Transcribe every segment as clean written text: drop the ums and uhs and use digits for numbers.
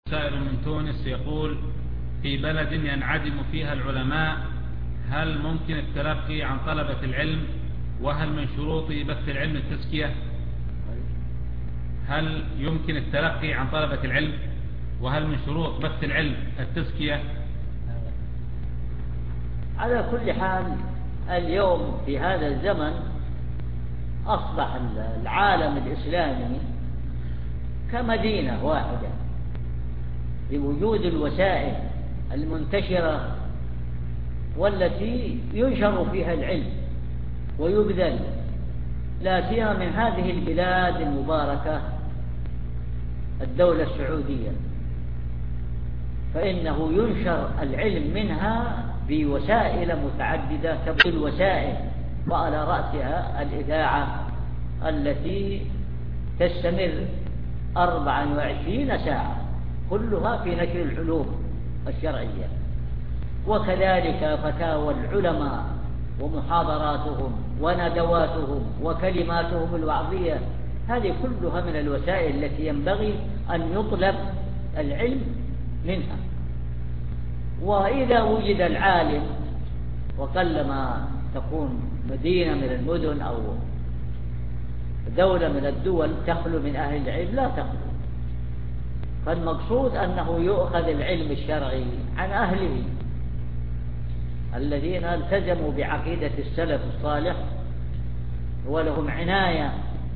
سائل من تونس يقول: في بلد ينعدم فيها العلماء، هل ممكن التلقي عن طلبة العلم؟ وهل من شروط بث العلم التزكية؟ هل يمكن التلقي عن طلبة العلم؟ وهل من شروط بث العلم التزكية؟ على كل حال، اليوم في هذا الزمن أصبح العالم الإسلامي كمدينة واحدة بوجود الوسائل المنتشرة والتي ينشر فيها العلم ويبذل، لا سيما من هذه البلاد المباركة الدولة السعودية، فإنه ينشر العلم منها بوسائل متعددة تبدو الوسائل، وعلى رأسها الإذاعة التي تستمر 24 ساعة كلها في نشر العلوم الشرعية، وكذلك فتاوى العلماء ومحاضراتهم وندواتهم وكلماتهم الوعظية، هذه كلها من الوسائل التي ينبغي أن يطلب العلم منها. وإذا وجد العالم، وقلما تكون مدينة من المدن أو دولة من الدول تخلو من أهل العلم، لا تخلو، فالمقصود أنه يؤخذ العلم الشرعي عن أهله الذين التزموا بعقيدة السلف الصالح ولهم عناية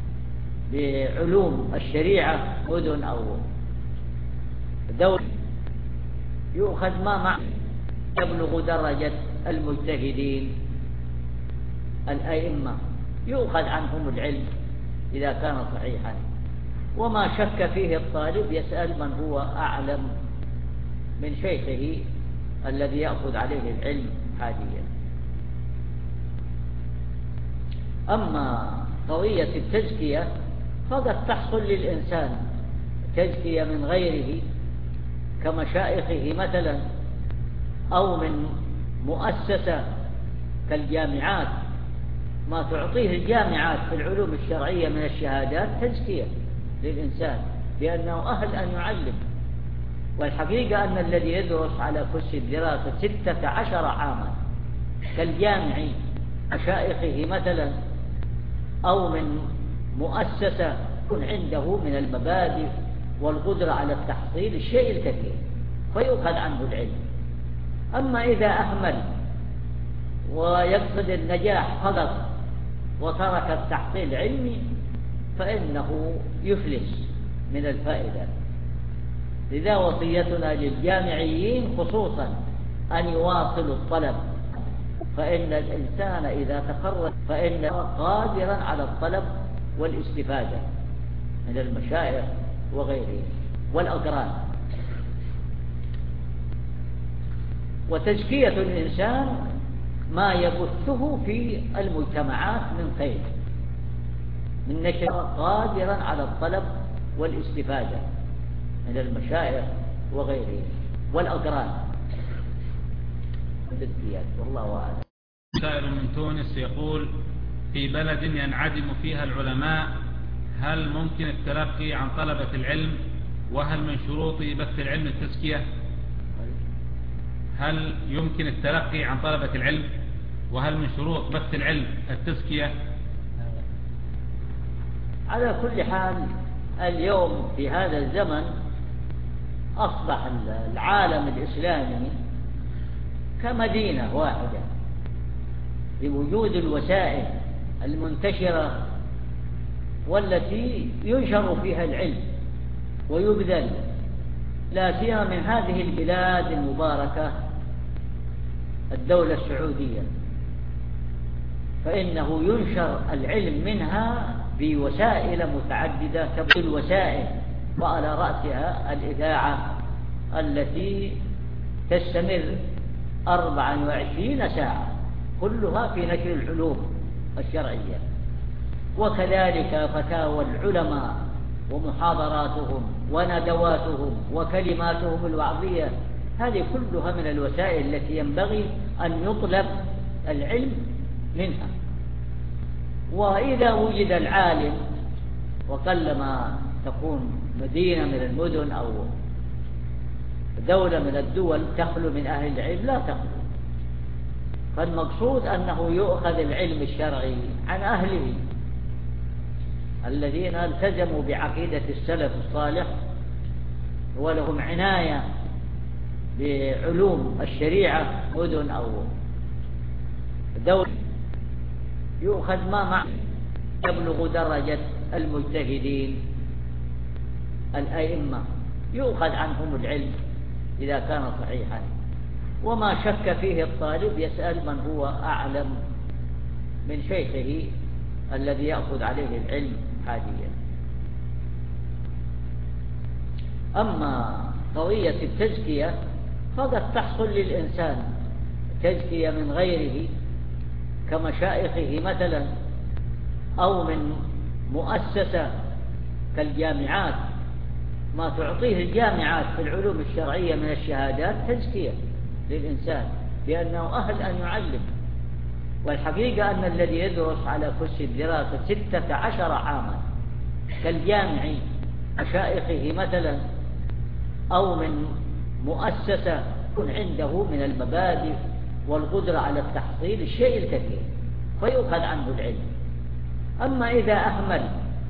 بعلوم الشريعة، مدن أو دولة، يؤخذ ما مع يبلغ درجة المجتهدين الأئمة، يؤخذ عنهم العلم إذا كان صحيحا، وما شك فيه الطالب يسأل من هو أعلم من شيخه الذي يأخذ عليه العلم حاليا. أما قضية التزكية فقد تحصل للإنسان تزكية من غيره كمشايخه مثلا، أو من مؤسسة كالجامعات، ما تعطيه الجامعات في العلوم الشرعية من الشهادات تزكية للإنسان بأنه أهل أن يعلم. والحقيقة أن الذي يدرس على كرسي الدراسة 16 عاما كالجامعي مشايخه مثلا، أو من مؤسسة يكون عنده من المبادئ والقدرة على التحصيل الشيء الكثير فيؤخذ عنه العلم. أما إذا أهمل ويقصد النجاح فقط وترك التحصيل العلمي فإنه يفلس من الفائدة. لذا وصيتنا للجامعيين خصوصا أن يواصلوا الطلب، فإن الإنسان إذا تخرج فإنه قادرا على الطلب والاستفادة من المشايخ وغيرهم والأقران. وتزكية الإنسان ما يبثه في المجتمعات من خير، من نشر قادرا على الطلب والاستفادة من المشايخ وغيرهم والأقران. والله أعلم. سائل من تونس يقول: في بلد ينعدم فيها العلماء، هل ممكن التلقي عن طلبة العلم؟ وهل من شروط بث العلم التزكية؟ هل يمكن التلقي عن طلبة العلم؟ وهل من شروط بث العلم التزكية؟ على كل حال، اليوم في هذا الزمن أصبح العالم الإسلامي كمدينة واحدة بوجود الوسائل المنتشرة والتي ينشر فيها العلم ويبذل، لا سيما من هذه البلاد المباركة الدولة السعودية، فإنه ينشر العلم منها بوسائل متعددة تبدو الوسائل، وعلى رأسها الإذاعة التي تستمر 24 ساعة كلها في نشر العلوم الشرعية، وكذلك فتاوى العلماء ومحاضراتهم وندواتهم وكلماتهم الوعظية، هذه كلها من الوسائل التي ينبغي أن يطلب العلم منها. وإذا وجد العالم، وقلما تكون مدينة من المدن أو دولة من الدول تخلو من أهل العلم؟ لا تخلو. فالمقصود أنه يؤخذ العلم الشرعي عن أهله الذين التزموا بعقيدة السلف الصالح ولهم عناية بعلوم الشريعة، مدن أو دولة، يؤخذ ما مع يبلغ درجة المجتهدين الأئمة، يؤخذ عنهم العلم إذا كان صحيحا. وما شك فيه الطالب يسأل من هو أعلم من شيخه الذي يأخذ عليه العلم حاديا. أما قضية التزكية فقد تحصل للإنسان تزكية من غيره كمشايخه مثلا، أو من مؤسسة كالجامعات، ما تعطيه الجامعات في العلوم الشرعية من الشهادات تزكية للإنسان بأنه أهل أن يعلم. والحقيقة أن الذي يدرس على كرسي الدراسة 16 عاما كالجامع مشايخه مثلا، أو من مؤسسة يكون عنده من المبادئ والقدرة على التحصيل الشيء الكثير فيؤخذ عنه العلم. أما إذا أهمل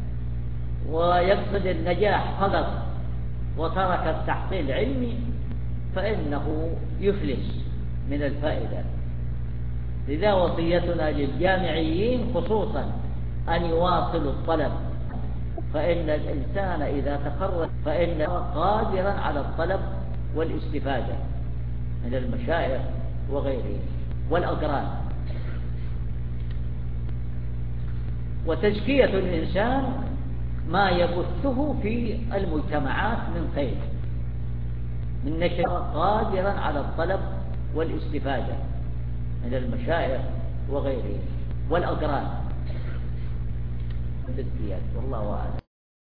ويقصد النجاح فقط وترك التحصيل العلمي فإنه يفلس من الفائدة. لذا وصيتنا للجامعيين خصوصا أن يواصلوا الطلب، فإن الإنسان إذا تخرج فإنه قادرا على الطلب والاستفادة من المشايخ وغيره والأقران. وتزكية الإنسان ما يبثه في المجتمعات من خير، من نشر قادرا على الطلب والاستفادة من المشايخ وغيره والأقران. تزكية والله أعلم.